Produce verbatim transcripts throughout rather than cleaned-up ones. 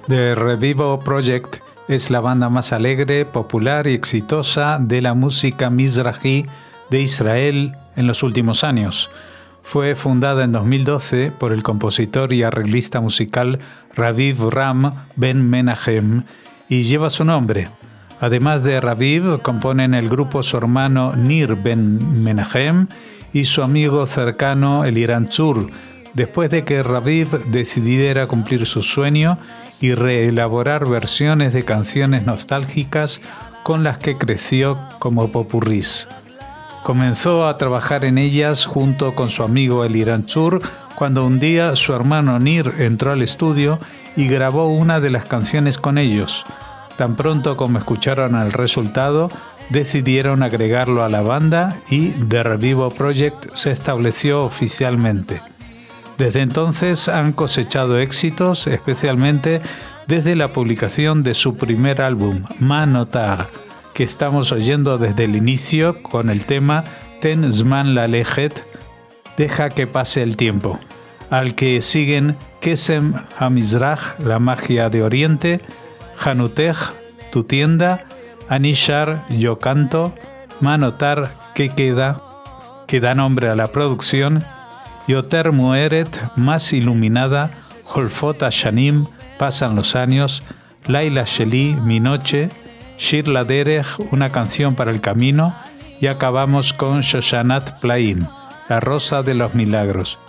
The Revivo Project es la banda más alegre, popular y exitosa de la música mizrahi de Israel en los últimos años. Fue fundada en dos mil doce por el compositor y arreglista musical Raviv Ram Ben Menachem y lleva su nombre. Además de Raviv, componen el grupo su hermano Nir Ben Menachem y su amigo cercano Eliran Tzur, después de que Raviv decidiera cumplir su sueño y reelaborar versiones de canciones nostálgicas con las que creció como popurrís. Comenzó a trabajar en ellas junto con su amigo Eliran Tzur cuando un día su hermano Nir entró al estudio y grabó una de las canciones con ellos. Tan pronto como escucharon el resultado, decidieron agregarlo a la banda y The Revivo Project se estableció oficialmente. Desde entonces han cosechado éxitos, especialmente desde la publicación de su primer álbum, Ma Notar, que estamos oyendo desde el inicio con el tema Ten Zman Lalejet, Deja que pase el tiempo, al que siguen Kesem HaMizrach, la magia de Oriente, Hanutech, tu tienda, Anishar, yo canto, Ma Notar, que queda, que da nombre a la producción, Yoter Mueret, más iluminada, Holfot Hashanim, pasan los años, Laila Sheli, mi noche, Shir Laderech, una canción para el camino, y acabamos con Shoshanat Plaim, la rosa de los milagros.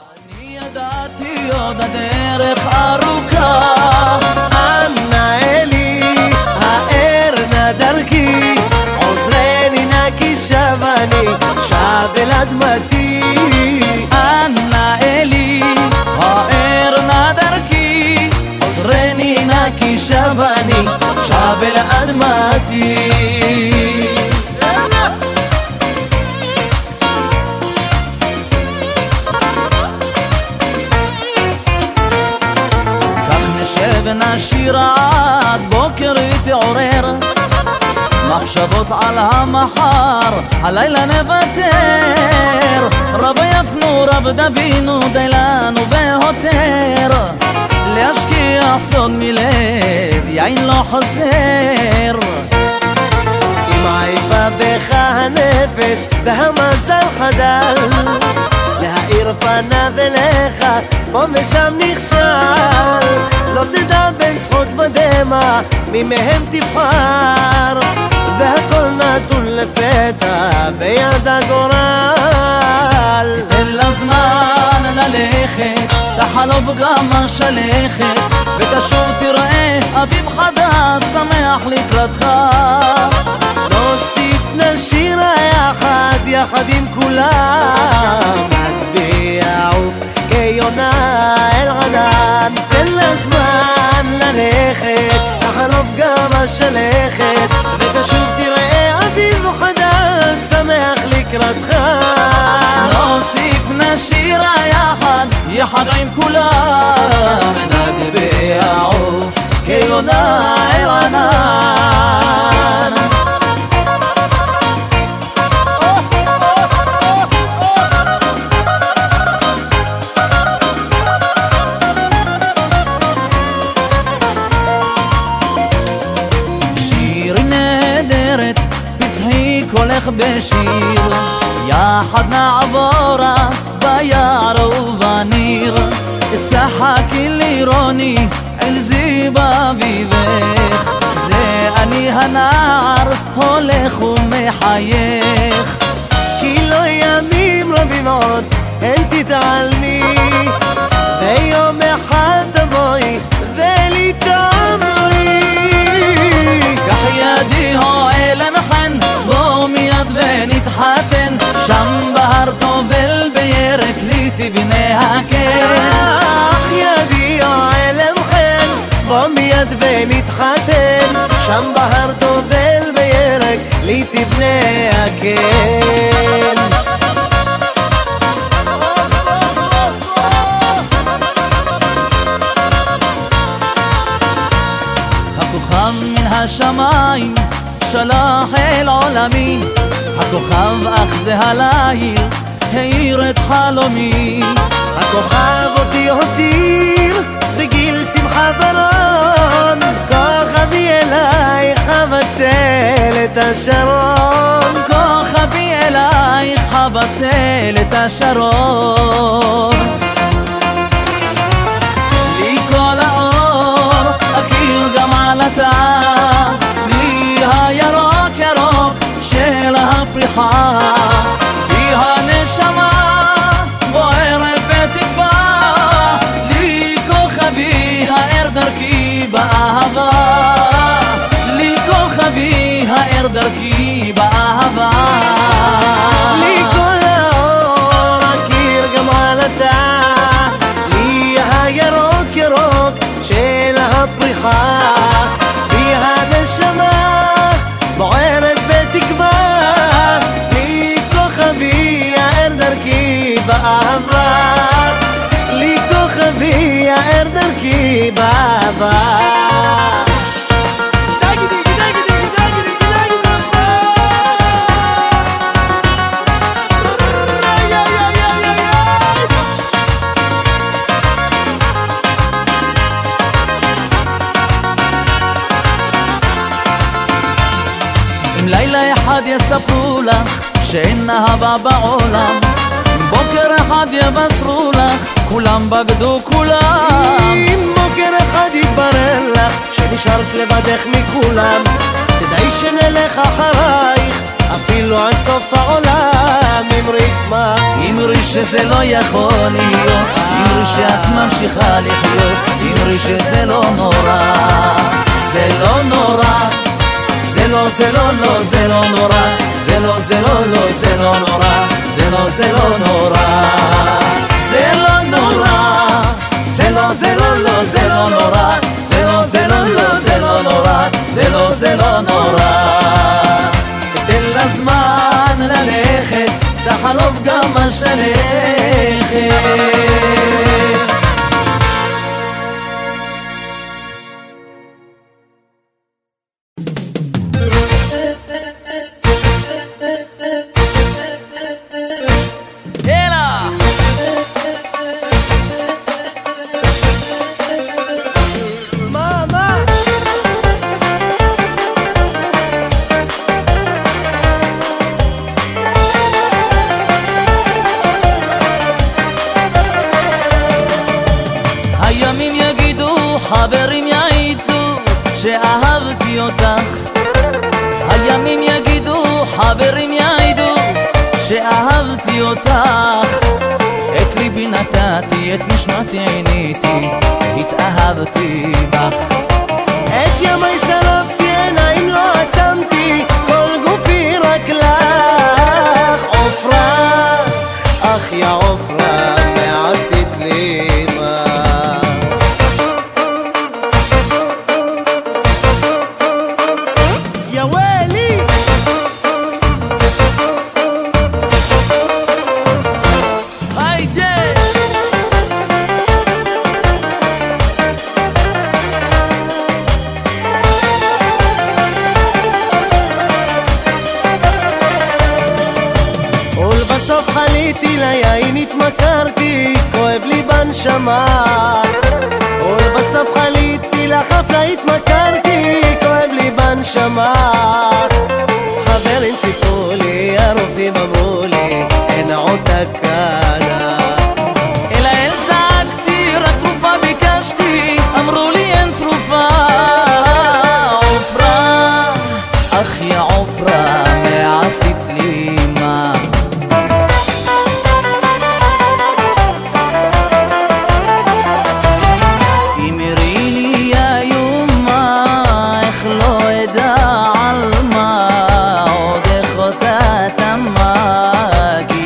כי שבני שב אל אדמתי כך נשב ונשיר עד בוקר תעורר מחשבות על המחר הלילה נוותר רב יפנו רב דבינו דילנו בהותר להשקיע סוד מלב, יין לא חסר אם עייפה בך הנפש והמזל חדל להאיר פניו אליך, פה ושם נכשל לא תדע בין צחוק ודמע, מי מהם תבחר והכל נתון לפתע ביד הגורל תן לה זמן ללכת תחלוף גם השלכת ותשוב תראה אביב חדש שמח לקראתך נוסיף נשיר יחד יחד עם כולם נטביע עוף כיונה אל ענן תן לה זמן ללכת תחלוף גם השלכת ותשוב תראה אביב חדש שמח לקראתך נוסיף נשיר יחד יחד עם כולם נטביע עוף כיונה אל ענן קולך בשיר יחד נעבורה ביער ובניר צחקי לירוני אל זיו אביבך זה אני הנער הולך ומחייך כי לא ימים רבים עוד אין תתעלמי ויום אחד תבואי ולי תאמרי כך ידי הועל מחן בוא מיד ונתחתן שם בהר טובל בירק לי תבנה הקן אך ידי הועל מחן בוא מיד ונתחתן שם בהר טובל בירק לי תבנה הקן הכוכב מן השמיים שלח אל עולמי הכוכב אך זה הליל האיר את חלומי הכוכב אותי הותיר בגיל בשביל שמחה ורון, כוכבי אלייך הבצל את השרון, כוכבי אלייך הבצל את השרון. לי כל האור אכיר גם עלתה, לי הירוק ירוק של הפריחה, לי הנשמה בוערת בתקווה, לי כוכבי האר דרכי באהבה, לי כוכבי האר דרכי באהבה. לי כל האור אכיר גם עלתה, לי הירוק ירוק של הפריחה, לי הנשמה בוערת בתקווה, לי כוכבי האר דרכי באהבה, לי כוכבי האר דרכי באהבה. לילה אחד יספרו לך שאין אהבה בעולם, בוקר אחד יבשרו לך כולם בגדו כולם, אם בוקר אחד יתברר לך שנשארת לבדך מכולם, תדעי שנלך אחרייך אפילו עד סוף העולם. אמרי מה? אמרי שזה לא יכול להיות, אמרי שאת ממשיכה לחיות, אמרי שזה לא נורא, זה לא נורא, זה לא, זה לא, לא, זה לא נורא, זה לא, זה לא, לא, זה לא נורא, זה לא, זה לא נורא, זה לא נורא, זה לא, זה לא, לא, זה לא נורא, זה לא, זה לא, לא, זה לא נורא, זה לא, זה לא נורא. תן לזמן ללכת, תחלוף גם השלכת. הימים יגידו, חברים יעידו שאהבתי אותך, הימים יגידו, חברים יעידו שאהבתי אותך, את ליבי נתתי, את נשמתי עיניתי, התאהבתי בך, את ימי שרפתי, עיניים לא עצמתי, כל גופי רק לך. עופרה, אך יא עופרה, מה עשית לי מה? יא וואלי היידה ולבסוף חליתי ליין התמכרתי, כואב לי בנשמה, ולבסוף חליתי לחפלה התמכרתי, כואב לי בנשמה. חברים סיפרו לי, הרופאים אמרו לי, אין עוד תקנה, אלא אל זעקתי, רק תרופה ביקשתי, אמרו לי אין תרופה. עופרה, אך יא עופרה, מה עשית לי מה? אמרי לי איומה, איך לא אדע על מה, עוד איך אותה תמה,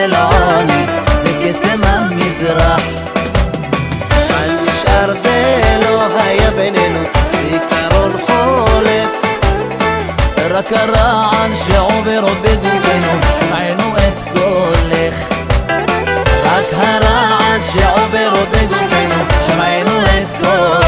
של עוני, זה קסם המזרח. מה נשאר ולא היה בינינו, זיכרון חולף, רק הרען שעובר בגופנו, שמענו את קולך. רק הרען שעובר בגופנו, שמענו את קולך.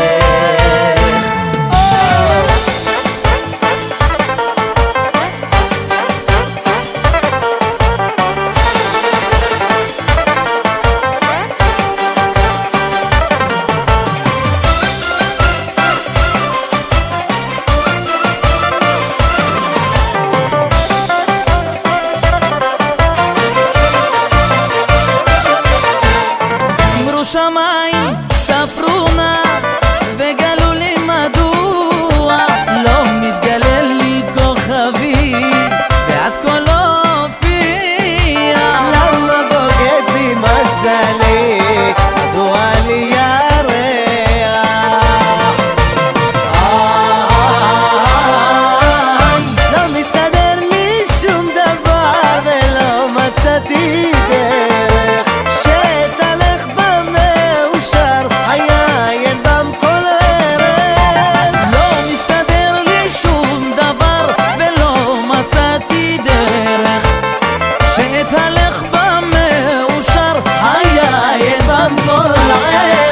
שמיים ספרו נא וגלו לי מדוע לא מתגלה לי כוכבי ועד כה לא הופיע. למה בוגד בי מזלי, מדוע לי ירח? לא מסתדר לי שום דבר ולא מצאתי דרך שתלך במאושר היין בם כל ערב. לא מסתדר לי שום דבר ולא מצאתי דרך שאתהלך במאושר היין בם כל ערב.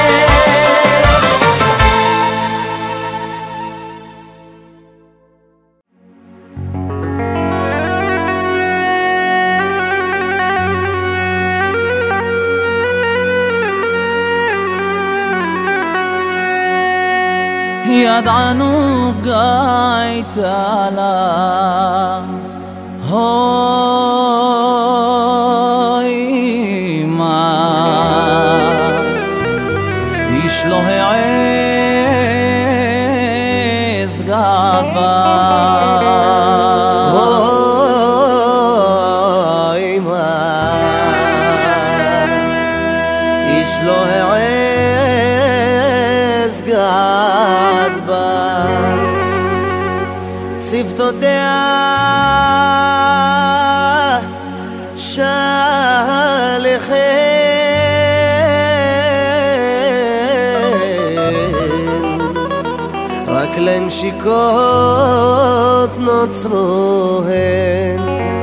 ידענו גאית לה הוי מה איש לא העז געת בה. אוי מה איש לא העז געת בה, שפתותיה שלכן, רק לנשיקות נוצרו הן.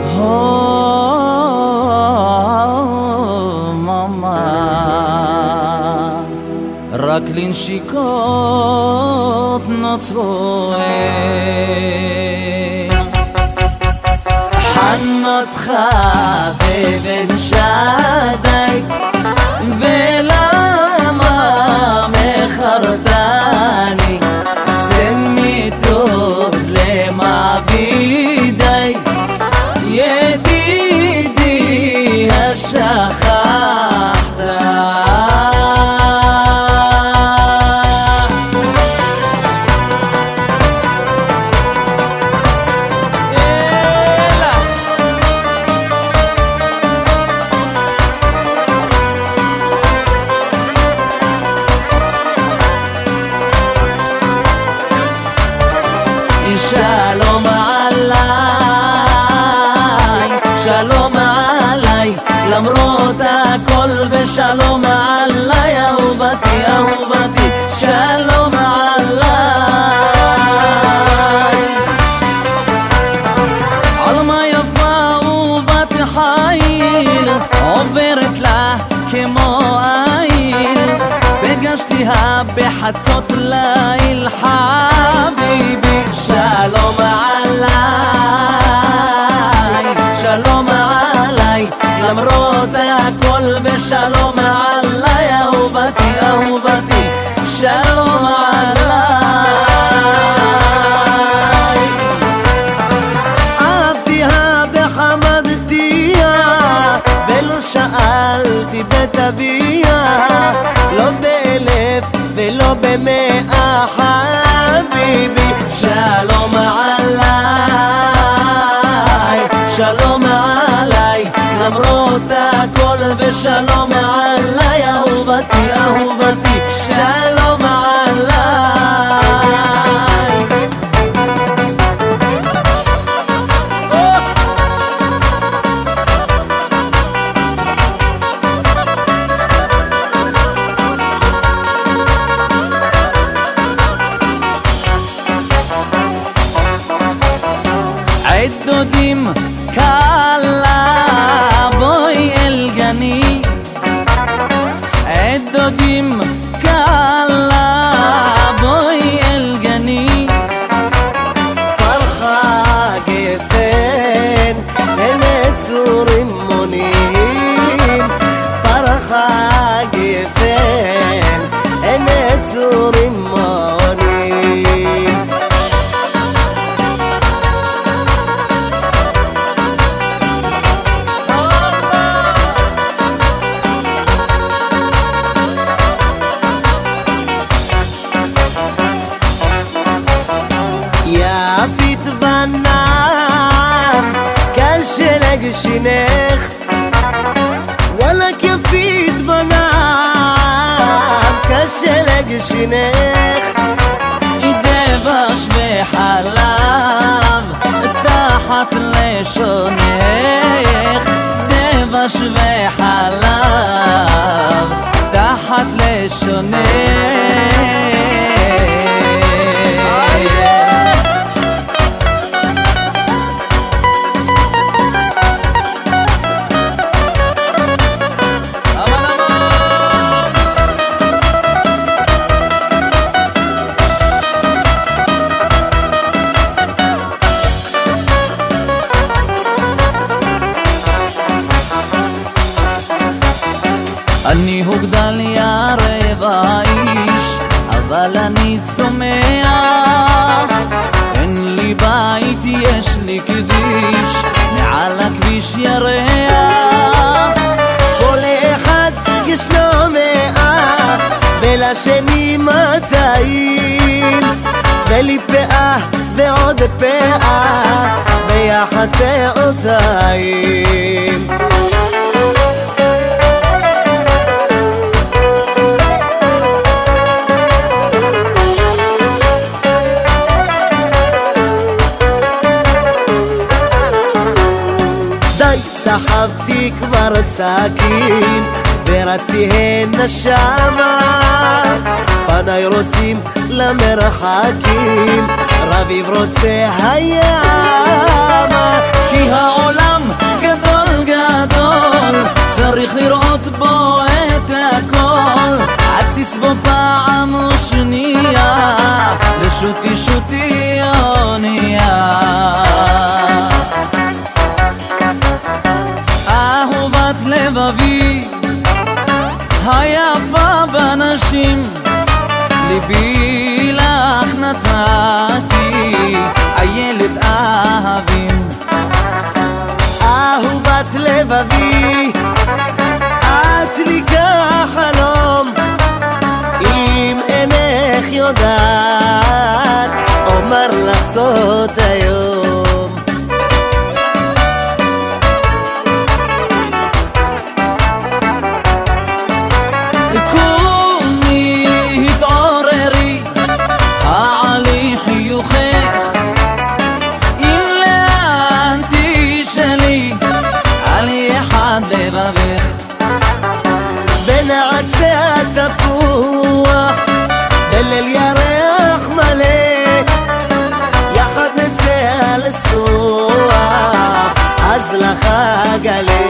רק לנשיקות נוצרו חנותך בבן שדי ולמה מחרתני זה מיתות למה בידי ידידי השכחת. שלום עליי, שלום עליי, למרות הכל ושלום עליי, אהובתי, אהובתי, שלום עליי. עלמה יפה אהובת חיל, עוברת לה כמו עיל, פגשתיה בחצות ליל חביבי. שלום עליי, שלום עליי, למרות הכל ושלום עליי, אהובתי, אהובתי, שלום עליי. אהבתיה בחמדתיה ולא שאלתי בתביה, לא באלף ולא במאה חביבי. שלום עליי, שלום עליי, למרות הכל ושלום עליי, אהובתי, אהובתי, שלום עליי. דודים קלה בואי אל גני דודים קלה בואי אל גני פרחה גפן אין צורים מונים פרחה גפן אין צורים מונים יפית בנם כשלג שינך וואלק יפית בנם כשלג שינך דבש וחלב תחת לשונך דבש וחלב תחת לשונך אני הוגדל ירבע איש אבל אני צומח אין לי בית יש לי כביש מעל הכביש ירח כל אחד ישנו מאה ולשני מאתיים ולי פאה ועוד פאה ביחד פעותיים סחבתי כבר סכין ורצתי הנה שמה פניי רוצים למרחקים רביב רוצה הימה כי העולם גדול גדול צריך לראות בו את הכל עציץ בו פעם ושנייה לשוטי שוטי אונייה אהובת לבבי היפה בנשים ליבי לך נתתי איילת אהבים אהובת לבבי את לי כחלום אם אינך יודעת אומר לך זאת היום בין עצי התפוח בליל ירח מלא יחד נצא לסוח אז לך גלה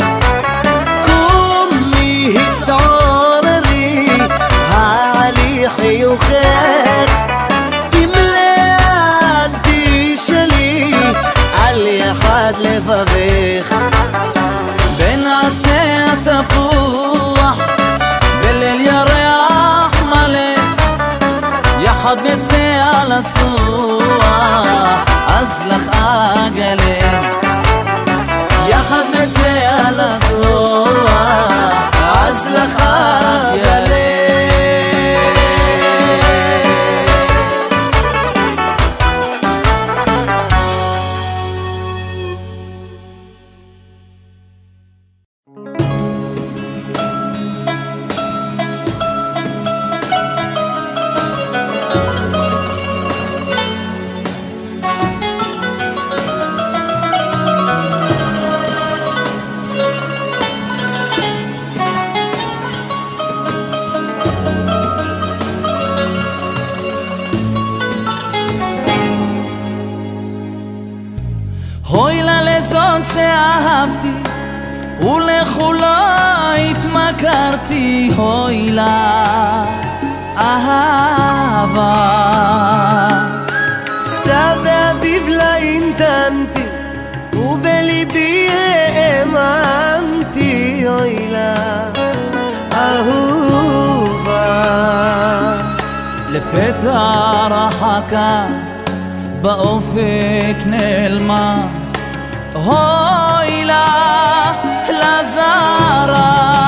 קומי התעוררי העלי חיוכך אם לאן תשאלי על יחד לבבך בין עצי התפוח בליל ירח מלא יחד נצא לסוח אז לך אגלה יחד נצא לסוח אז לך אגלה אוי לה לזאת שאהבתי ולכולה התמכרתי, אוי לה אהבה. סתיו ואביב לה המתנתי ובליבי האמנתי, אוי לה אהובה. לפתע רחקה באופק נעלמה, אוי לה לזרה.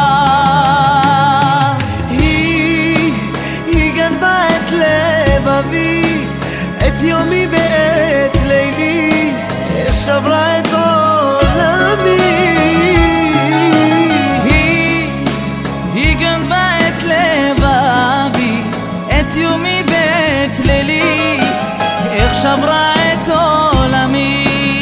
היא, היא גנבה את לבבי, את יומי ואת לילי, איך שברה את עולמי. היא, היא גנבה את לבבי, את יומי ואת לילי, איך שברה את עולמי.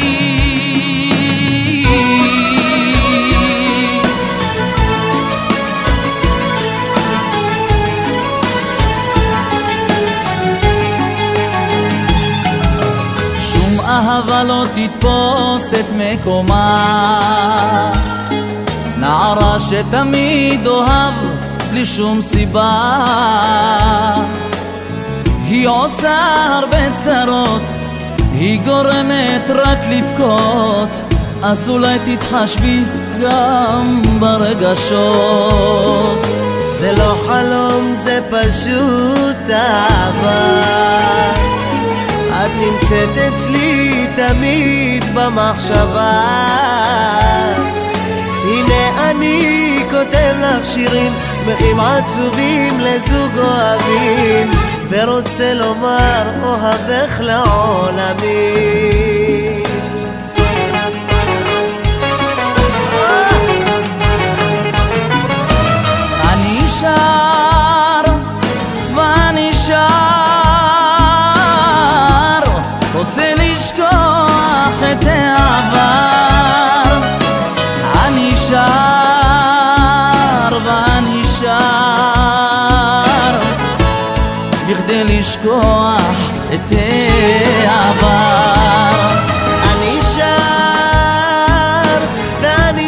שום אהבה לא תתפוס את מקומה, נערה שתמיד אוהב בלי שום סיבה. היא עושה הרבה צרות, היא גורמת רק לבכות, אז אולי תתחשבי גם ברגשות. זה לא חלום, זה פשוט אהבה, את נמצאת אצלי תמיד במחשבה. הנה אני כותב לך שירים שמחים עצובים לזוג אוהבים, ורוצה לומר אוהבך לעולמי. אני שר ואני שר, רוצה לשכוח את העבר. אני שר ואני שר, בכדי לשכוח את העבר. אני שר ואני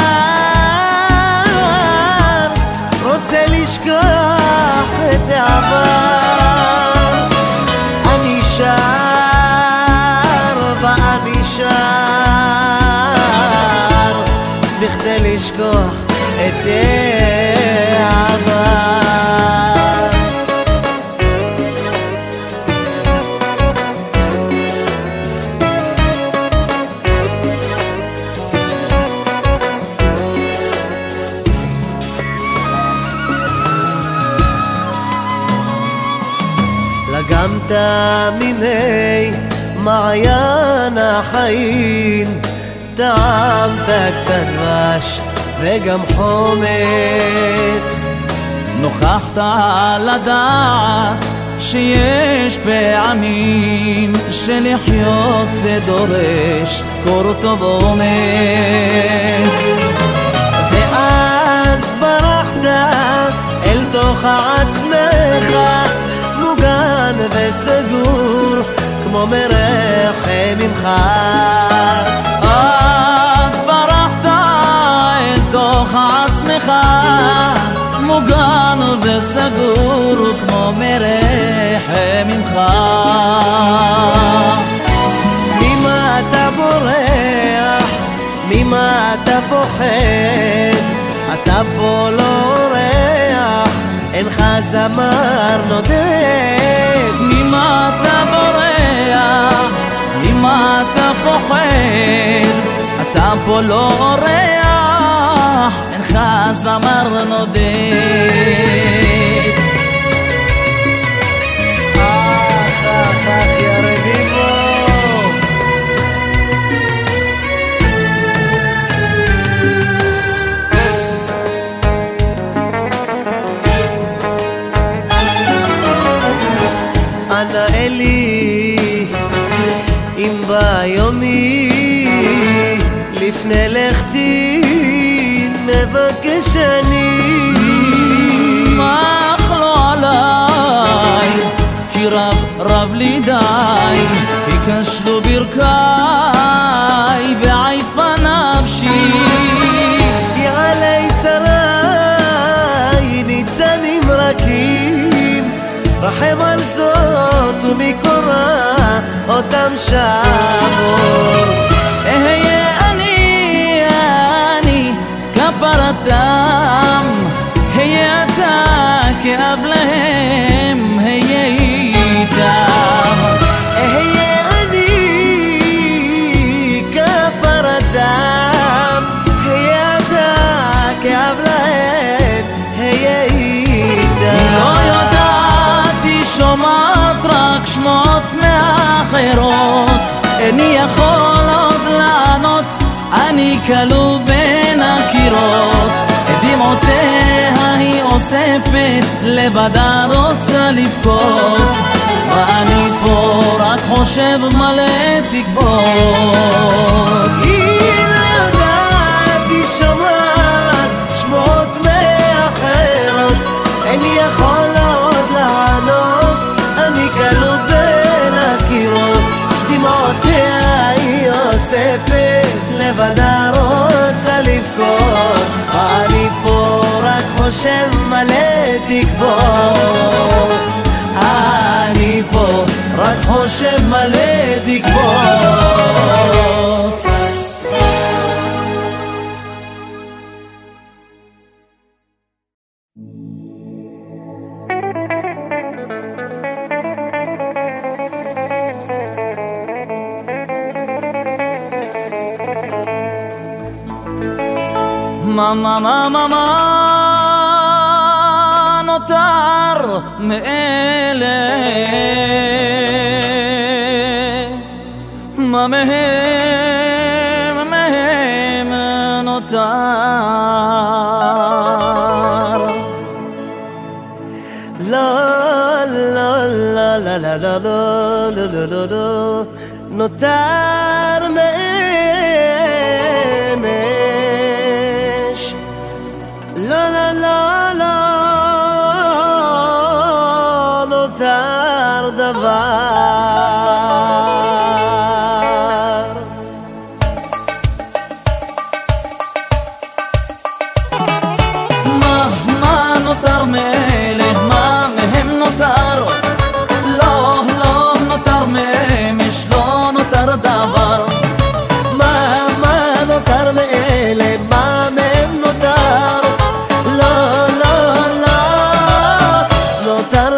שר, רוצה לשכוח את העבר. אני שר ואני שר, בכדי לשכוח את העבר. לגמת ממי מעיין החיים, טעמת קצת דבש וגם חומץ. נוכחת לדעת שיש פעמים שלחיות זה דורש קור טוב אומץ. ואז ברחת אל תוך עצמך, מוגן וסגור כמו מרחם ממך. אז ברחת אל תוך עצמך, מוגן וסגור כמו מרחם ממך. ממה אתה בורח? ממה אתה פוחד? אתה פה לא אורח, אינך זמר נודד. ממה אתה בורח? ממה אתה פוחד? אתה פה לא אורח, אינך זמר נודד. אך אך אך יא רביבו, אנא אלי אם ביומי לפני לכתי מבקש אני. אך לא עליי, כי רב רב לי די, הכשלו ברכיי. מקורה אותם שבור. אהיה אני, אני כפרתם, היה אתה כאב להם, היה איתם. אהיה אני כפרתם, היה אתה כאב להם, היה איתם. לא ידעתי, שומעת רק שמות מאחרות, איני יכול עוד לענות, אני כלוא בין הקירות. דמעותיה היא אוספת, לבדה רוצה לבכות, ואני פה רק חושב מלא תקוות. היא לא יודעת, היא שומעת שמות מאחרות, איני יכול עוד לענות, אני כלוא בין הקירות. דמעותיה היא אוספת, לבדה רוצה לבכות, אני פה רק חושב מלא תקוות. אני פה רק חושב מלא תקוות. מה מה מה מה מה נותר מאלה, מה מהם מהם נותר. לא לא לא לא לא לא לא לא לא לא נותר מאמש. לא לא לא לא נותר דבר. מה מה נותר מאלה, מה מהם נותר? לא לא נותר מאמש, לא נותר דבר. מה מה נותר מאלה, מה מהם נותר? לא לא לא נותר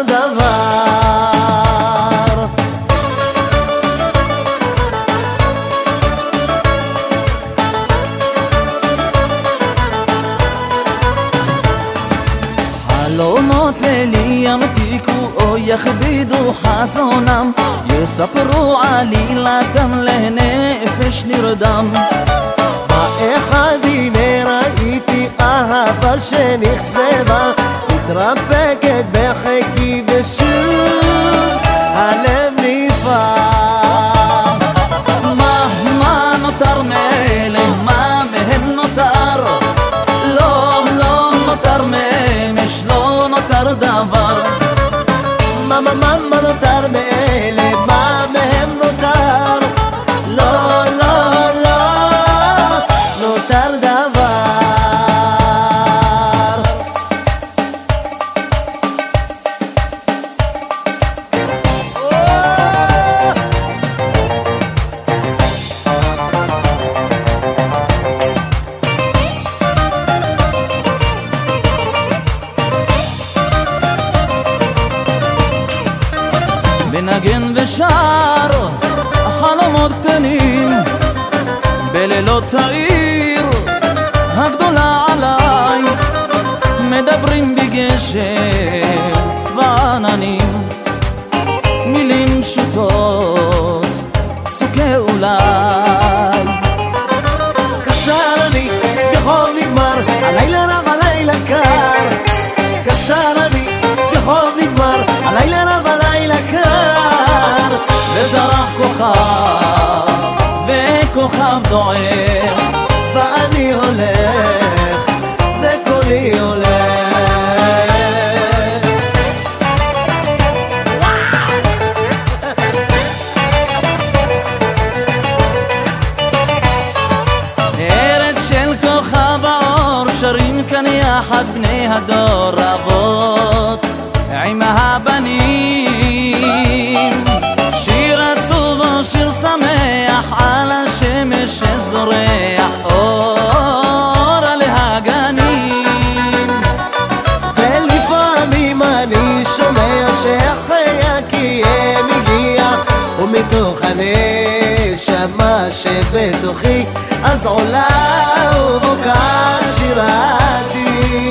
דבר. חלומות לילי ימתיקו או יכבידו חזונם, יספרו עלילתם לנפש נרדם. באחד הנה ראיתי אהבה שנכזבה, מתרפקת בחיקי ושוב הלב נפעם. מה מה נותר מאלה, מה מהם נותר? לא לא נותר מאמש, לא נותר דבר. מה מה מה מה נותר מאלה, מה מהם נותר? לא לא לא נותר דבר. מנגן ושר חלומות קטנים בלילות העיר הגדולה עליי, מדברים בגשם ועננים, מילים פשוטות סוכי אולי. קשר אני בחוב נגמר, הלילה רב הלילה קר. קשר אני בחוב נגמר, הלילה רב הלילה קר. וזרח כוכב וכוכב דוער, ואני הולך וקולי הולך. ארץ של כוכב האור, שרים כאן יחד בני הדור, אבות עם הבנים. שבתוכי, אז עולה ובוקעת שירתי.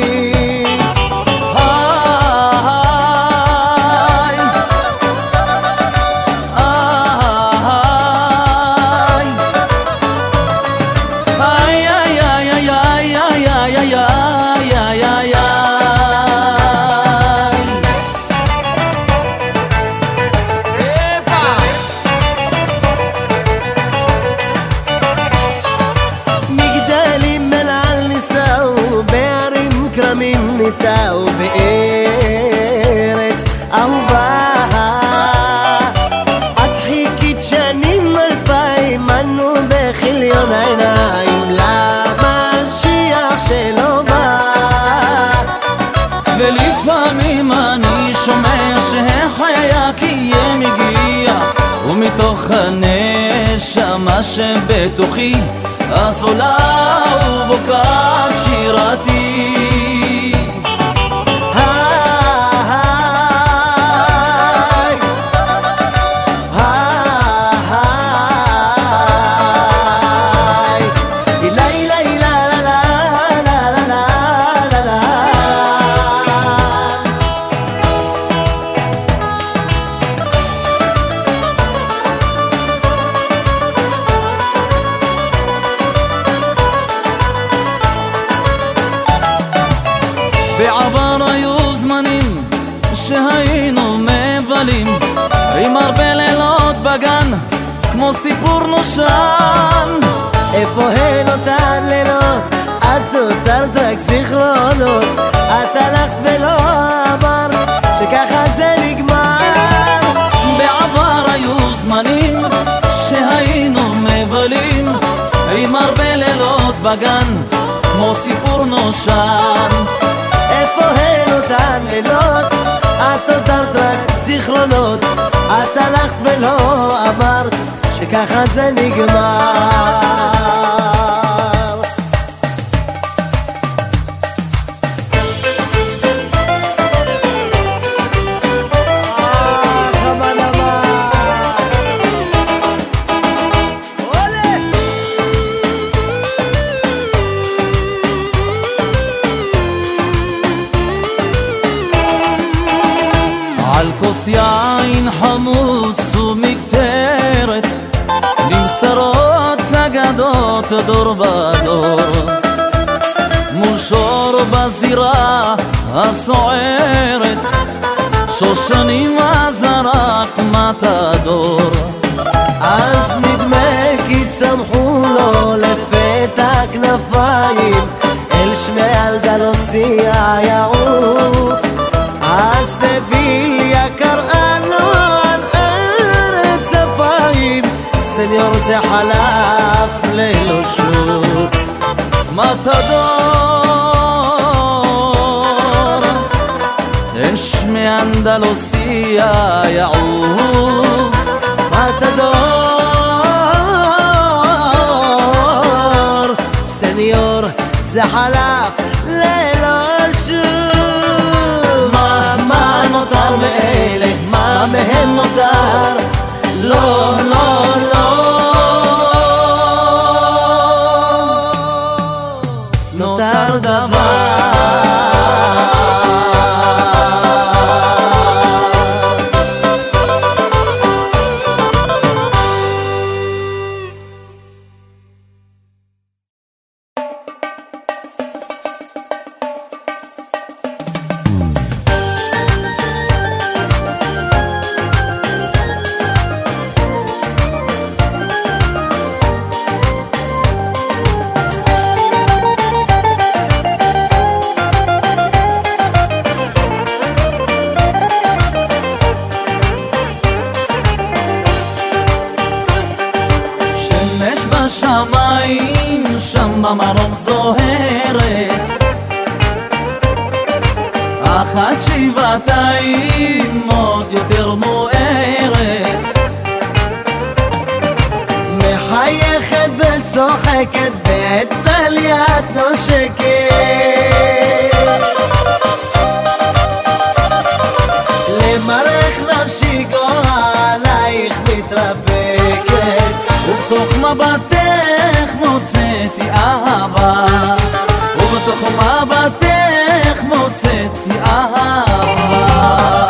ניטעו בארץ אהובה, את חיכית שנים אלפיים, אנו בכיליון עיניים למשיח שלא בא. ולפעמים אני שומע שהחיה קיים הגיע, ומתוך הנשמה שבתוכי אז עולה ובוקעת שירתי. בעבר היו זמנים שהיינו מבלים עם הרבה לילות בגן כמו סיפור נושן. איפה הן אותן לילות? את נותרת רק זיכרונות, את הלכת ולא אמרת שככה זה נגמר. בעבר היו זמנים שהיינו מבלים עם הרבה לילות בגן כמו סיפור נושן. איפה הן אותן לילות? את נותרת רק זיכרונות, את הלכת ולא אמרת שככה זה נגמר. על כוס יין חמוץ ומקטרת נמסרות אגדות דור ודור, מול שור בזירה הסוערת שושנים זרקת מתדור. אז נדמה כי צמחו לו לפתע כנפיים, אל שמי אנדלוסיה יעוף. הסביליה קראה לו על ארץ אפיים, סניור זה חלף לאנושות. מתדור אל שמי אנדלוסיה יעוף. מתדור סניור זה חלף לאנושות. מה נותר מאלה? מה מהם נותר? לא, לא, לא נותר דבר. בשמיים שם במרום זוהרת, אחת שבעתיים עוד יותר מוארת, מחייכת וצוחקת בעת דליית נושקת, למרך נפשי גורלייך מתרפקת, ובתוך מבטך מוצאתי אהבה, ובתוך מבטך מוצאתי אהבה.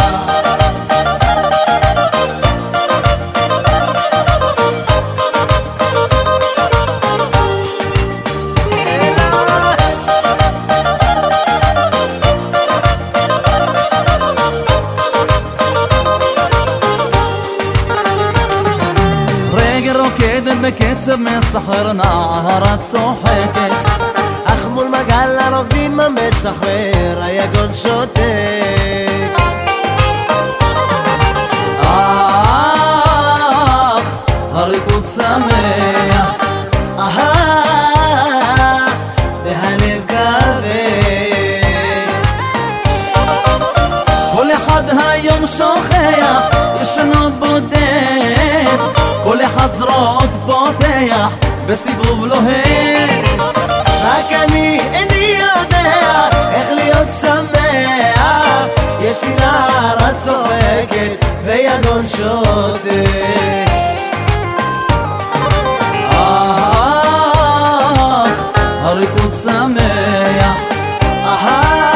רוקדת בקצב מסחרר, נערה צוחקת, אך מול מגל הרוקדים המסחרר היגון שותק. אך הריקוד שמח, אהה והלב כבד, כל אחד היום שוכח ישנות בודד, כל אחד זרועות פותח בסיבוב לוהט. רק אני איני יודע איך להיות שמח, יש לי נערה צוחקת ויגון שותק. אך הריקוד שמח, אהה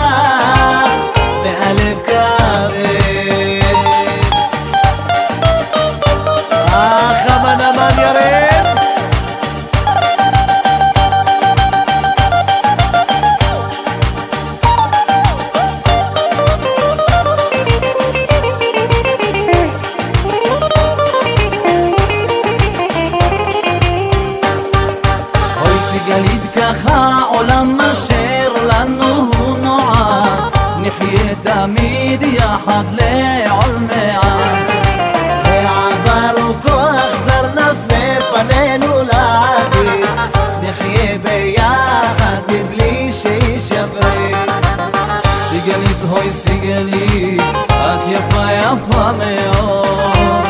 והלב כבד, אך אמן אמן ירד. גלית ככה עולם אשר לנו הוא נועד, נחיה תמיד יחד לעולמי עד. העבר הוא כוח זר נפנה פנינו לעתיד, נחיה ביחד מבלי שאיש יפריד. סיגלית הוי סיגלית, את יפה יפה מאוד,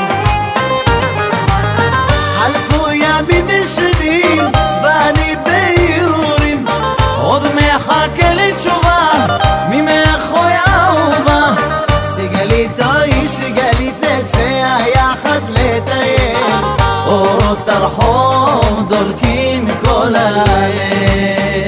חלפו ימים ושנים ואני בהרהורים, עוד מחכה לי תשובה ממך אוי אהובה. סיגלית אוי סיגלית נצא יחד לטייל, אורות הרחוב דולקים כל הליל.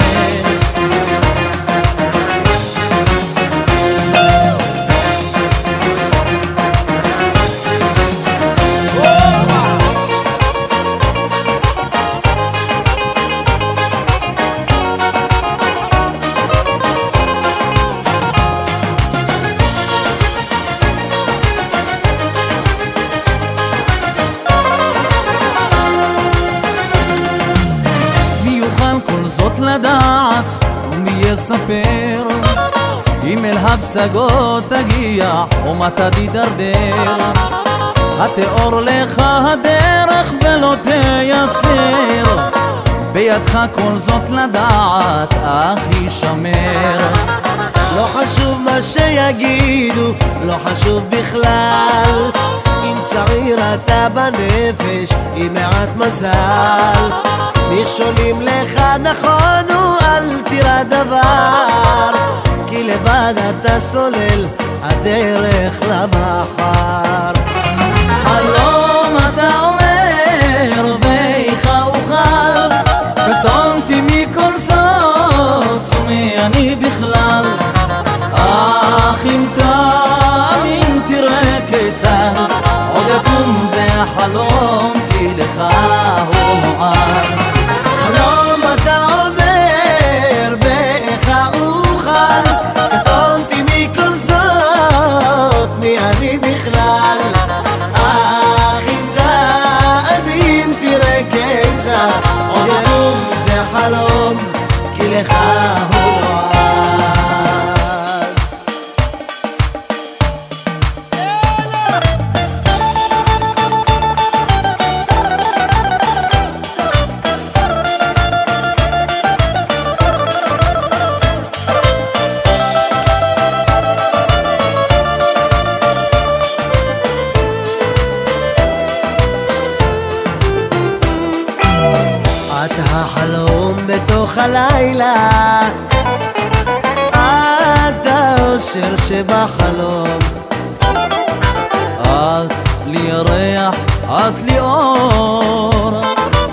זאת לדעת ומי יספר, אם אל הפסגות תגיע ומטה תידרדר, התיאור לך הדרך ולא תייסר, בידך כל זאת לדעת אך יישמר. לא חשוב מה שיגידו, לא חשוב בכלל, אם צעיר אתה בנפש עם מעט מזל, מכשולים לך נכונו אל תירא דבר, כי לבד אתה סולל הדרך למחר. חלום אתה אומר ואיך אוכל, קטונתי מכל זאת ומי אני בכלל, אך אם תאמין תראה כיצד עוד יקום זה החלום, כי לך הוא נועד. חלום אתה אומר ואיך אוכל, קטונתי מכל זאת מי אני בכלל, אך אם תאמין תראה כיצד עוד יקום זה חלום, כי לך הוא נועד. את החלום בתוך הלילה, את האושר שבחלום, את לי ירח, את לי אור,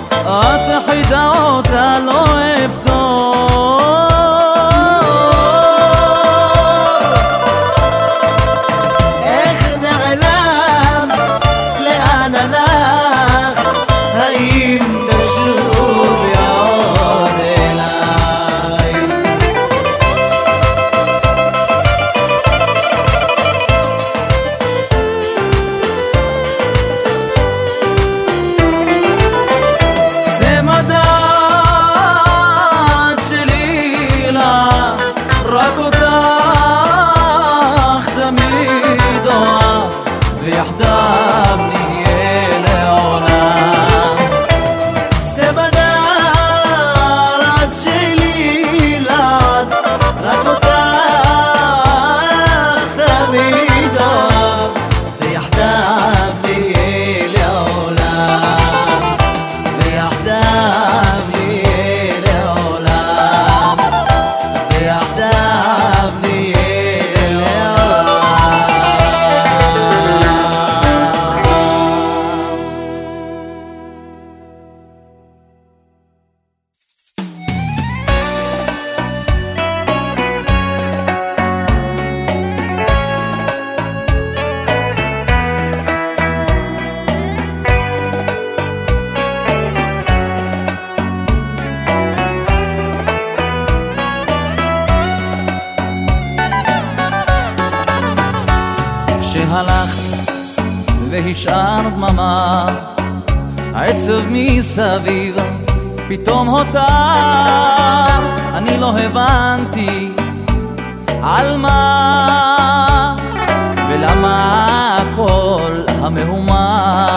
הלכת והשארת דממה, העצב מסביב פתאום הותר. אני לא הבנתי על מה ולמה כל המהומה,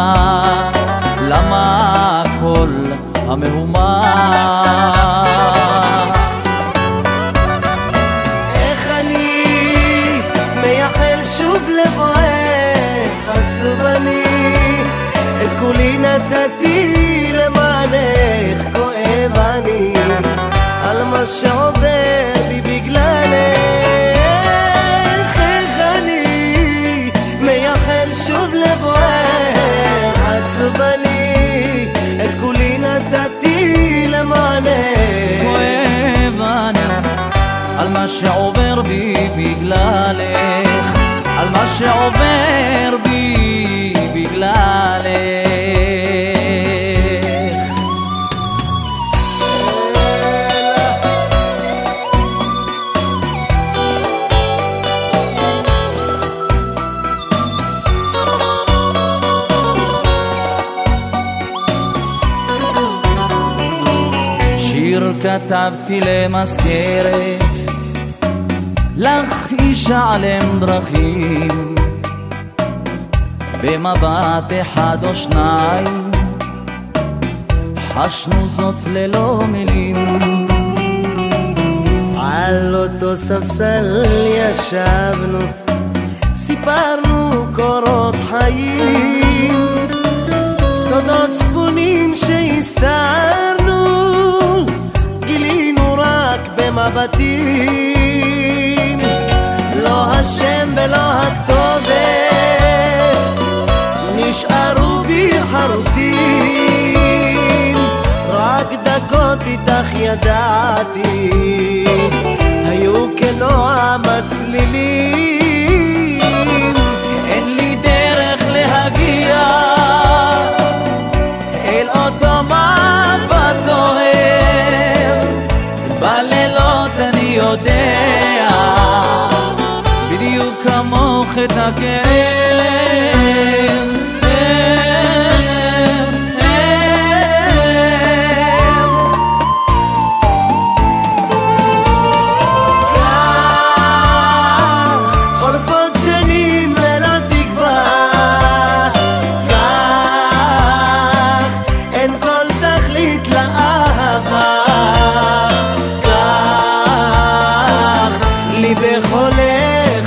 למה כל המהומה. איך אני מייחל שוב לבואך, עצוב אני, את כולי נתתי למענך, כואב אני על מה שעובר בי בגללך. איך אני מייחל שוב לבואך, עצוב אני, את כולי נתתי למענך, כואב אני על מה שעובר בי בגללך, על מה שעובר בי בגללך. שיר כתבתי למזכרת, לך ישעלם דרכים, במבט אחד או שניים חשנו זאת ללא מילים. על אותו ספסל ישבנו, סיפרנו קורות חיים, סודות צפונים שהסתרנו גילינו רק במבטים. לא השם ולא הכתובת נשארו בי חרוטים, רק דקות איתך ידעתי היו כנועם הצלילים. אין לי דרך להגיע אל אותו מבט אוהב, בלילות אני יודע בדיוק כמוך את הכאב. בחולך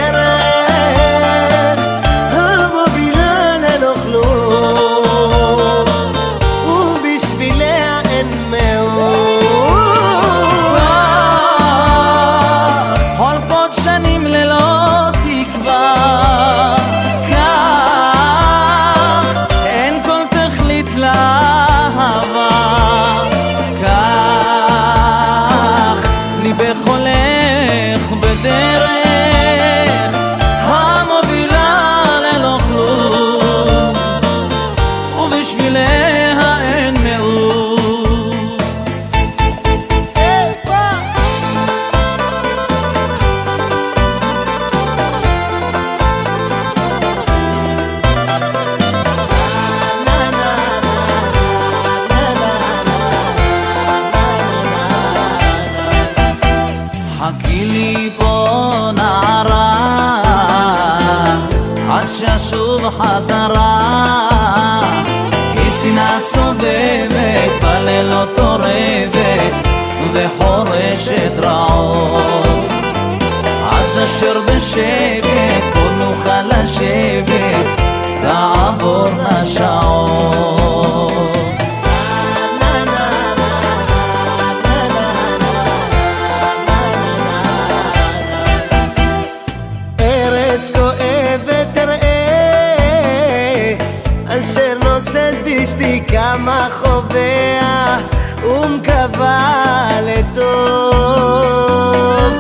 בדרך המובילה ללא כלום, ובשביליה אין מאום. חולפות שנים ללא תקווה, כך אין כל תכלית לאהבה, כך לי בחולך בדרך המובילה ללא כלום, ובשביליה אין מאום. חכי לי פה נערה עד שאשוב חזרה, כי שנאה סובבת בלילות טורבת וחורשת רעות, עד אשר בשקט פה נוכל לשבת תעבור השעות. בשתיקה מחובע ומקווה לטוב,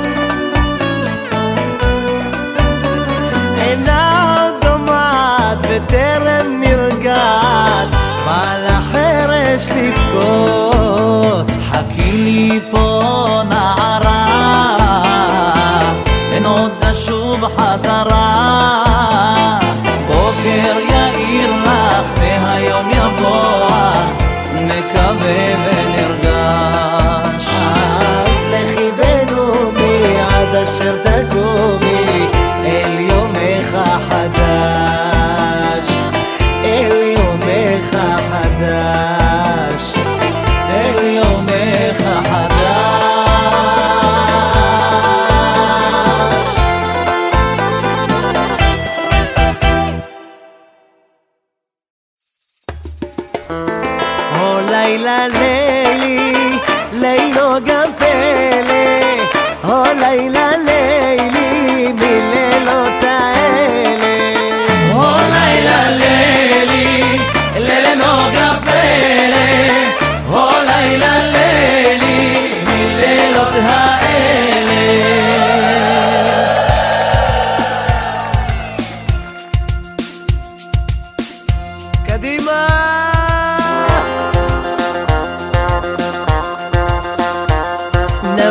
אינה דומעת וטרם נרגעת, בא לחרש לבכות. חכי לי פה נערה, אין עוד נשוב חזרה,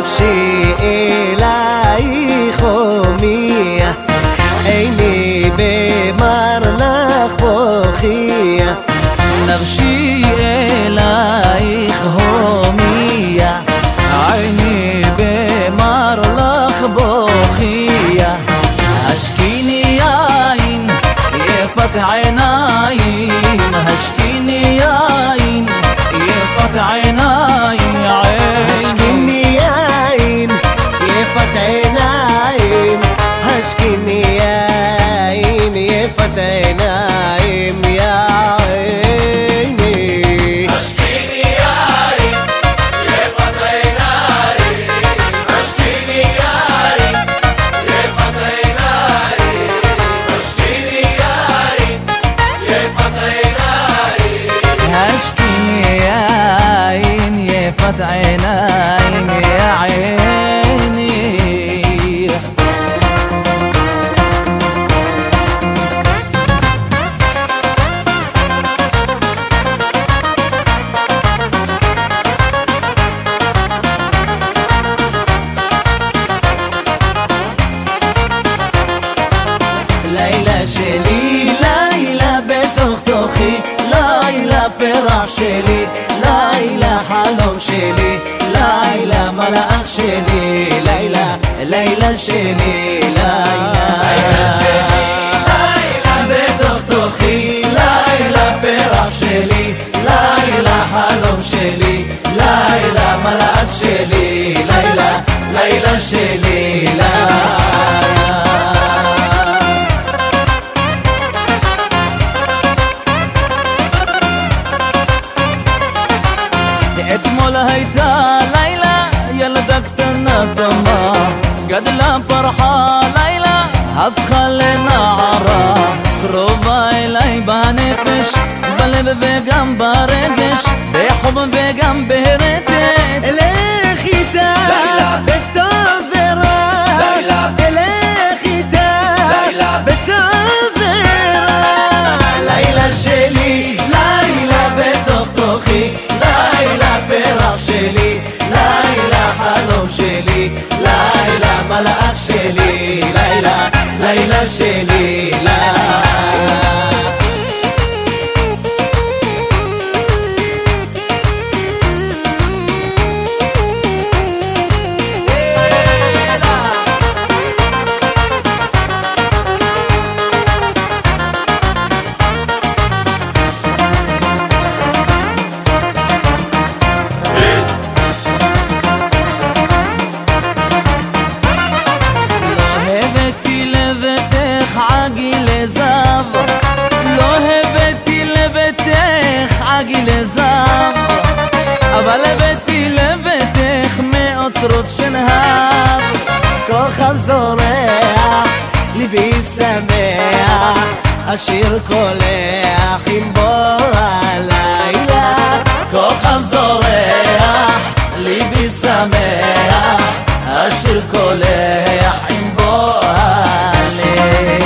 נפשי אלייך הומיה, עיני במר לך בוכיה. נפשי אלייך הומיה, עיני במר לך בוכיה. השקיני יין יפת עיניים, השקיני יין יפת עיניים, השקיני יין יפת עיניים, השקיני יין יפת עיניים, יא עיני. השקיני יין יפת עיניים, השקיני יין יפת עיניים, השקיני יין יפת עיניים, השקיני יין יפת עיניים, יא עיני. לילה שלי, לילה בתוך תוכי, לילה פרח שלי, לילה חלום שלי, לילה מלאך שלי, לילה, לילה שלי, לילה שלי, לילה בתוך תוכי, לילה פרח שלי, לילה חלום שלי, לילה מלאך שלי, לילה, לילה שלי, לילה. אתמול הייתה לילה, ילדה קטנה תמה, גדלה פרחה לילה, הפכה לנערה, קרובה אליי בנפש, בלב וגם ברגש, בחום וגם בהרטט. אלך איתה בטוב ורע, אלך איתה בטוב ורע. לילה שלי, לילה בתוך תוכי, לילה פרח שלי, לילה חלום שלי, לילה מלאך שלי, לילה, לילה שלי, לילה. אבל הבאתי לביתך מאוצרות שנהב, כוכב זורח, ליבי שמח, השיר קולח עם בוא הלילה. כוכב זורח, ליבי שמח, השיר קולח עם בוא הליל.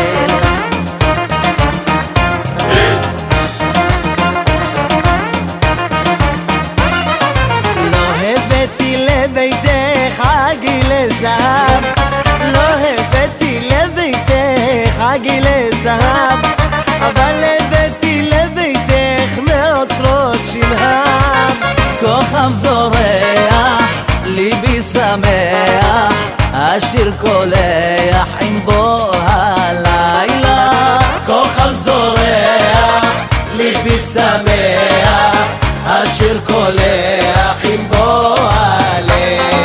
זהב, לא הבאתי לביתך עגילי זהב, אבל הבאתי לביתך מאוצרות שנהב. כוכב זורח, ליבי שמח, השיר קולח עם בוא הלילה. כוכב זורח, ליבי שמח, השיר קולח עם בוא הליל.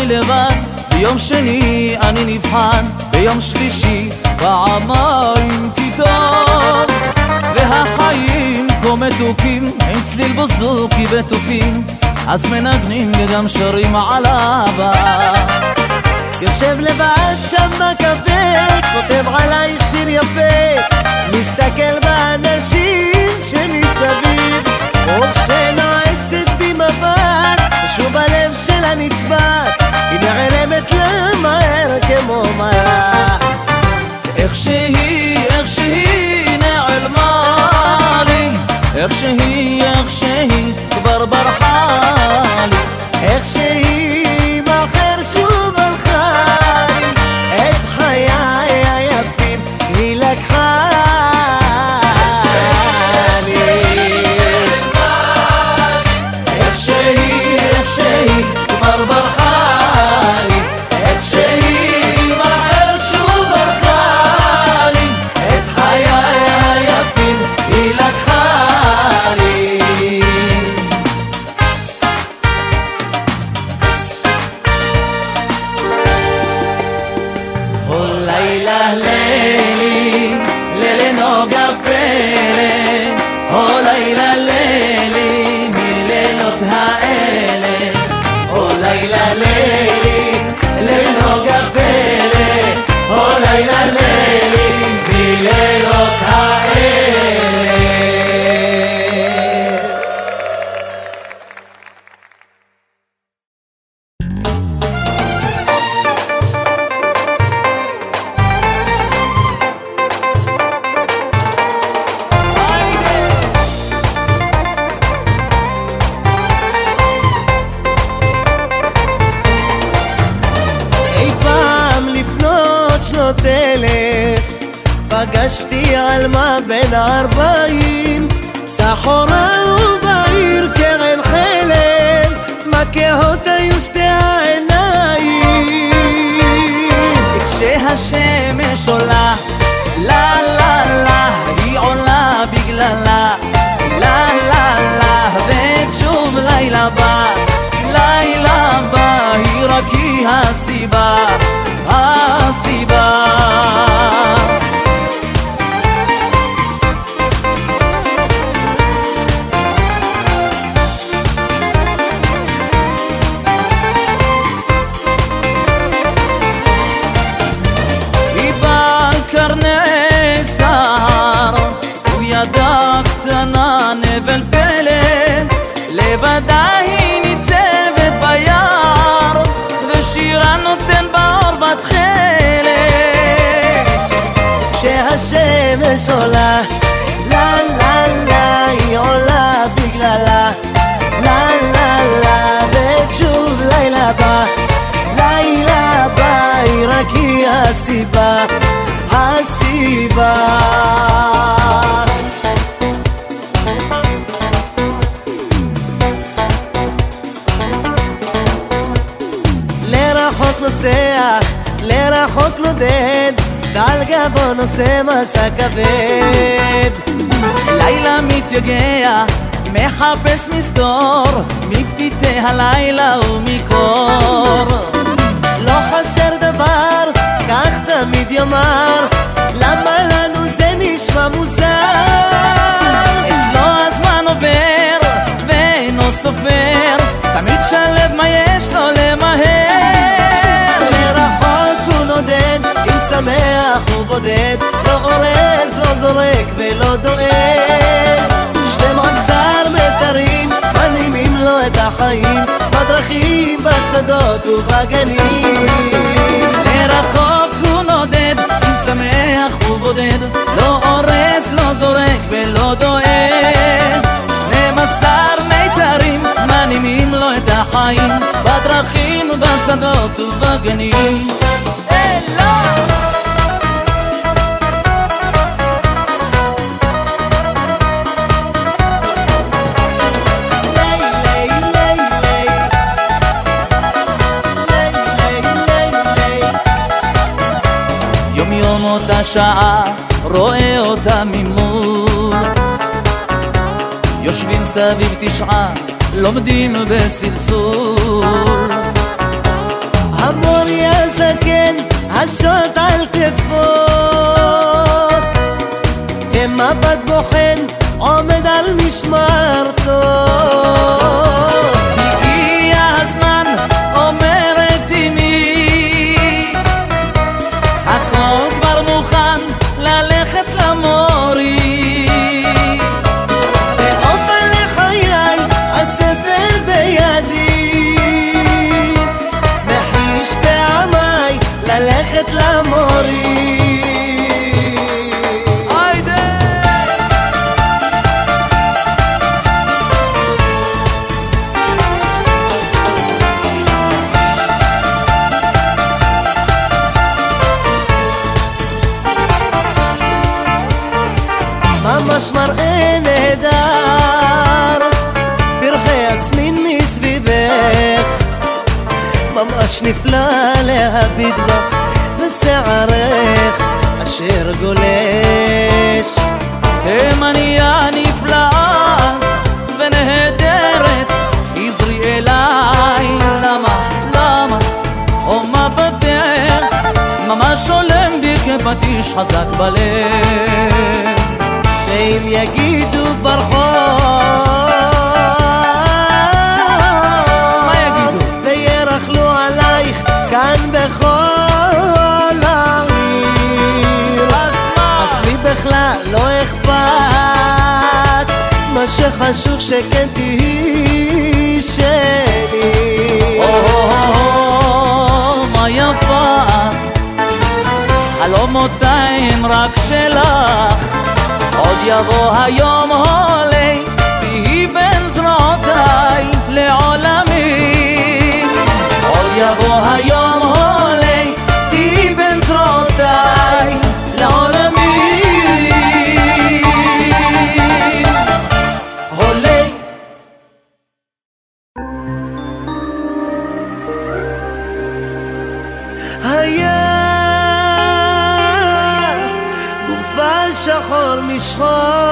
אני לבד, ביום שני אני נבחן, ביום שלישי פעמיים כיתות, והחיים כה מתוקים, עם צליל בוזוקי ותופים, אז מנגנים וגם שרים על אהבה. יושב לבד שם בקפה, כותב עלייך שיר יפה, מסתכל באנשים שמסביב, וכשנועצת בי מבט, שוב הלב שלה נצבט, היא נעלמת לה מהר כמו מלאך. איך שהיא, איך שהיא נעלמה לי, איך שהיא, איך שהיא כבר ברחה לי, איך שהיא מאחר שוב הלכה לי, את חיי היפים היא לקחה לי. איך שהיא, איך שהיא כבר ברחה לי, איך שהיא מאחר שוב ברחה לי, את חיי היפים היא לקחה לי. או לילה לילי, לילי נוגה פלא, או לילה לילי, מלילות האלה, או לילה לילי, לילי נוגה פלא, או לילה לילי, מלילות האלה. אי פעם לפנות שנות אלף, פגשתי עלמה בן ארבעים, צחורה ובעיר קרן חלב, מכהות היו שתי העיניים. כשהשמש עולה, לה לה לה, היא עולה בגללה, לה לה לה, ושוב לילה בא, לילה בא, היא רק היא הסיבה, הסיבה. היא בקרני סהר, ובידה קטנה נבל פלא, לבדה היא ניצבת ביער, ושירה נותן באור בתכלת. כשהשמש עולה, לה לה לה, היא עולה בגללה, לה לה לה, ושוב לילה בא, לילה בא, היא רק היא הסיבה, הסיבה. לרחוק נוסע, לרחוק נודד, ועל גבו נושא מסע כבד. לילה מתייגע, מחפש מסתור, מפתיתי הלילה ומקור. לא חסר דבר, כך תמיד יאמר, למה לנו זה נשמע מוזר? אצלו הזמן עובר, ואינו סופר, תמיד שלב מה יש לו למהר. לרחוק הוא נודד, אם שמח הוא בודד, לא אורז, לא זורק ולא דואג. שתים עשר מטרים, מנעימים לו את החיים, בדרכים, בשדות ובגנים. לרחוק הוא נודד, אם שמח הוא בודד, לא אורז, לא זורק ולא דואג. שנים עשר מיתרים, מנעימים לו את החיים, בדרכים ובשדות ובגנים. יום יום אותה שעה, רואה אותה ממול, יושבים סביב תשעה, לומדים בסלסול. הבור יזקן, השוט על כתפות, כמבט בוחן עומד על משמרתו. הגיע הזמן, אומרת אמי, הכל כבר מוכן ללכת למורי. באופן לחיי הסבל בידי, מחיש פעמי ללכת למורי. ממש מראה נהדר, פרחי יסמין מסביבך, ממש נפלא להביט בך בשערך אשר גולש. תימניה נפלאת ונהדרת, חזרי אליי, למה, למה, או מבטך ממש עולם בי כפטיש חזק בלב. ואם יגידו ברחוב, מה יגידו? וירחלו עלייך כאן בכל העיר, אז מה? אז לי בכלל לא אכפת, מה שחשוב שכן תהי שלי. או, מה יפת, חלומותיים רק שלך, עוד יבוא היום הולי, תהי בין זרועותיי לעולמי. עוד יבוא היום הולי, תהי בין זרועותיי לעולמי. הולי. היה גופה שחור משחור,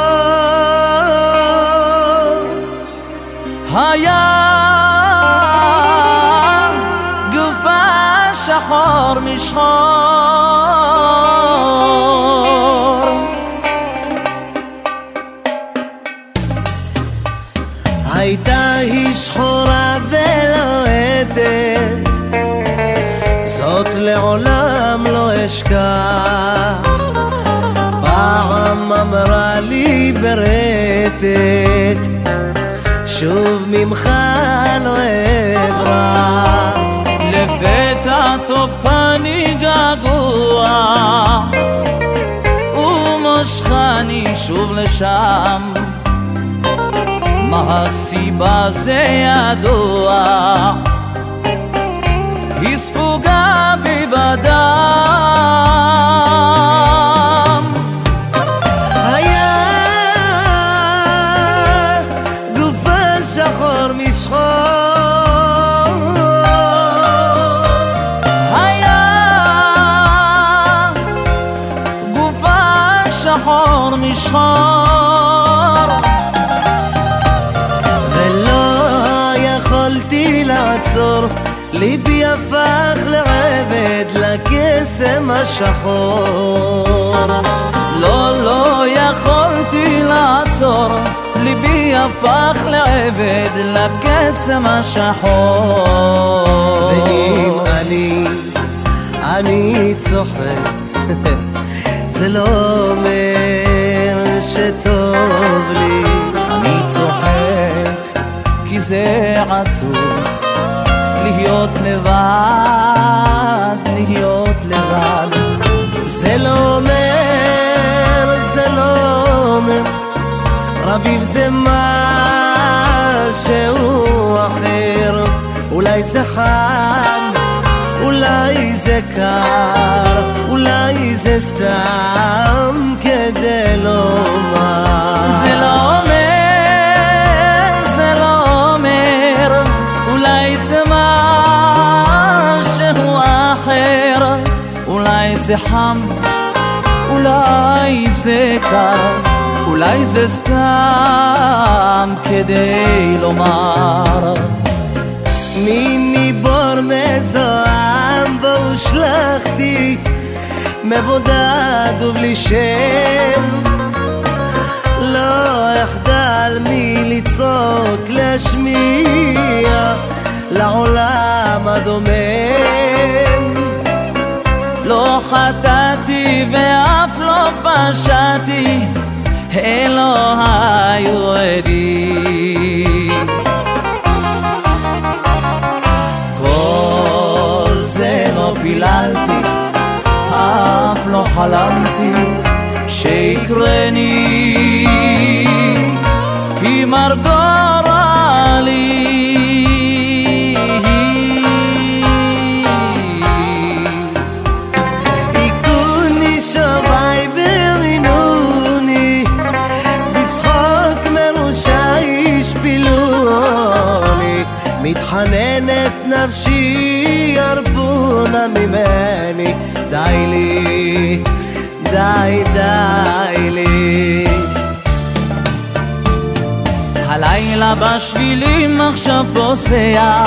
היה גופה שחור משחור, הייתה היא שחורה ולוהטת, זאת לעולם לא אשכח. פעם אמרה לי ברטט, שוב ממך לא אברח. לפתע תוקפני געגוע, ומושכני שוב לשם, מה הסיבה זה ידוע, היא ספוגה בי בדם. היה גופה שחור משחור, היה גופה שחור משחור, ולא יכולתי לעצור, ליבי הפך לעבד לקסם השחור. לא, לא יכולתי לעצור, ליבי הפך לעבד לקסם השחור. ואם אני, אני צוחק, זה לא אומר שטוב לי. אני צוחק כי זה עצוב, להיות לבד, להיות לבד. זה לא אומר, זה לא אומר, רביב זה משהו אחר. אולי זה חם, אולי זה קר, אולי זה סתם כדי לומר. זה לא אומר, זה לא אומר, אולי זה משהו אחר. אולי זה חם, אולי זה קר, אולי זה סתם כדי לומר. מיני בור מזוהר, מבודד ובלי שם, לא אחדל מלצעוק להשמיע לעולם הדומם. לא חטאתי ואף לא פשעתי, אלוהי הוא עדי. כל זה לא פיללתי, אף לא חלמתי שיקרני, כי מר גורל לי. היכוני שבי ורינוני, בצחוק מרושע השפילוני, מתחננת נפשי הרבונה ממני, די לי, די די לי. הלילה בשבילים עכשיו פוסע,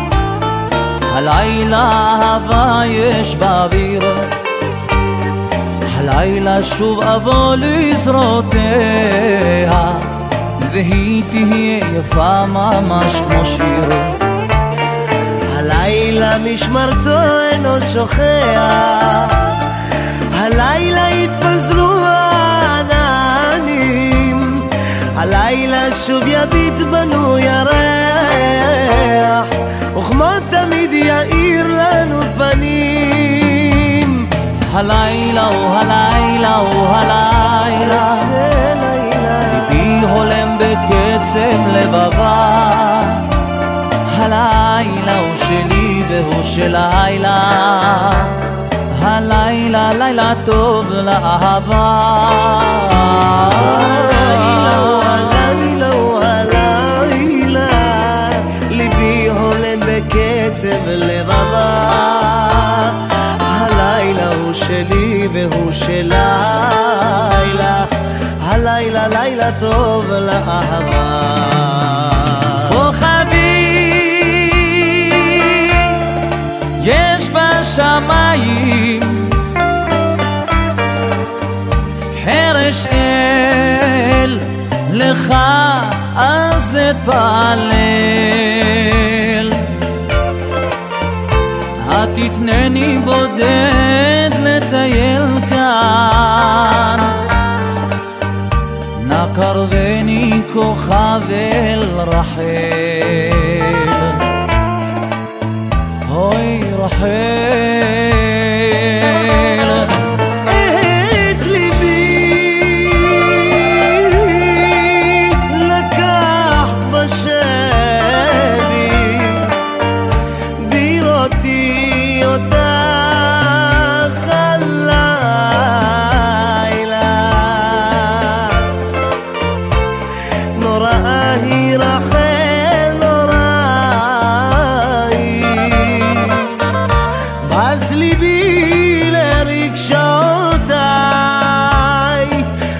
הלילה אהבה יש באוויר, הלילה שוב אבוא לזרועותיה, והיא תהיה יפה ממש כמו שיר. הלילה משמרתו אינו שוכח, הלילה התפזרו העננים, הלילה שוב יביט בנו ירח, וכמו תמיד יאיר לנו פנים. הלילה הוא הלילה הוא הלילה, ליבי הולם בקצב לבבה, הלילה הוא שלי והוא של הלילה, הלילה לילה טוב לאהבה. הלילה הוא הלילה הוא הלילה, ליבי הולם בקצב לבבה, הלילה הוא שלי והוא של לילה, הלילה לילה טוב לאהבה. יש בשמיים חרש אל, לך אז אתפלל, התתנני בודד לטייל כאן, נא קרבני כוכב אל רחל, אוי רחל. את ליבי לקחת בשבי, בירותי אותך הלילה, נוראה היא רחל, אז ליבי לרגשותיי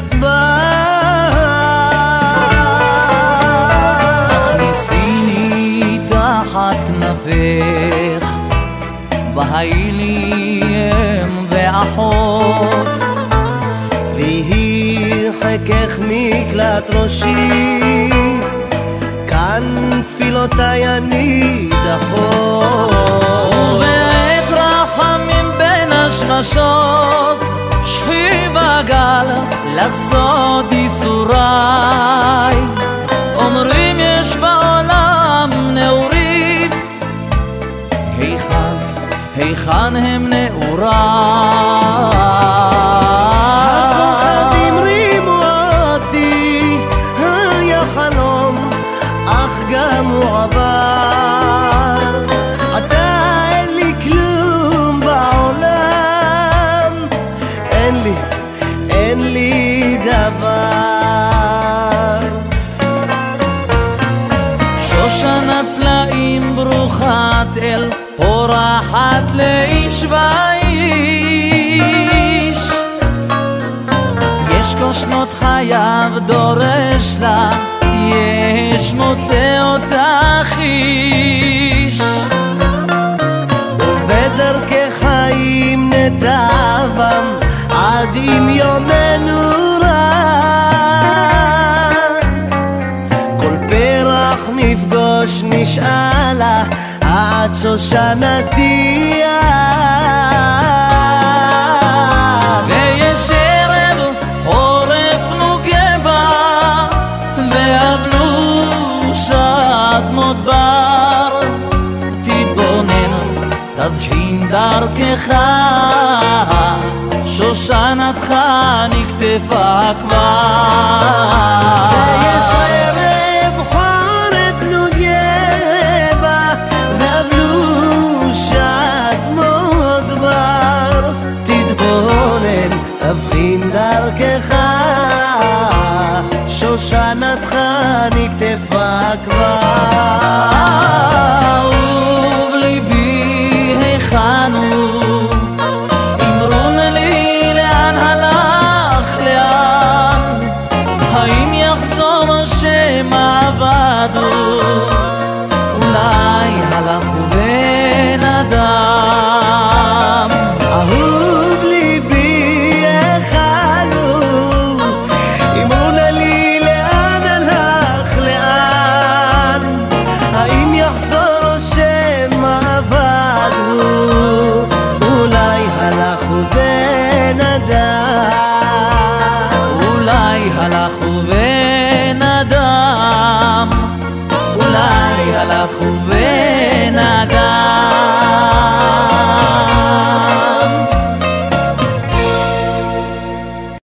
הכניסיני תחת כנפך, והי לי אם ואחות, והיא חכך מקלט ראשי, כאן תפילותיי אני דחות. רחמים בין השמשות, שכיב הגל לחסוד איסוריי, אומרים יש בעולם נאורים, היכן, היכן הם נאוריי? הכוכבים רימו אותי, היה חלום אך גם הוא עבר, אתה אין לי כלום בעולם, אין לי, אין לי דבר. שושנת פלאים ברוכת אל, פורחת לאיש ואיש, יש כל שנות חייו דורש לה, יש מוצא אותך איש, ובדרכי חיים נטע בם נשאלה עד שושנתי ויש ערב חורף נוגה בה ואבלו שעת מדבר תתבונן תבחין דרכך שושנתך נקטפה כבר ויש ערב חורף נוגה בה ואבלו שעת מדבר תתבונן תבחין דרכך שושנתך נקטפה כבר ובליבי היכנו אמרון לי לאן הלך לאן האם יחזור שם עבדו אולי הלך ובן אדם אהוב ליבי היכנו אמרון לי לאן הלך לאן האם יחזור שם עבדו אולי הלך ובן אדם אולי הלך ובן אדם אולי הלך ובן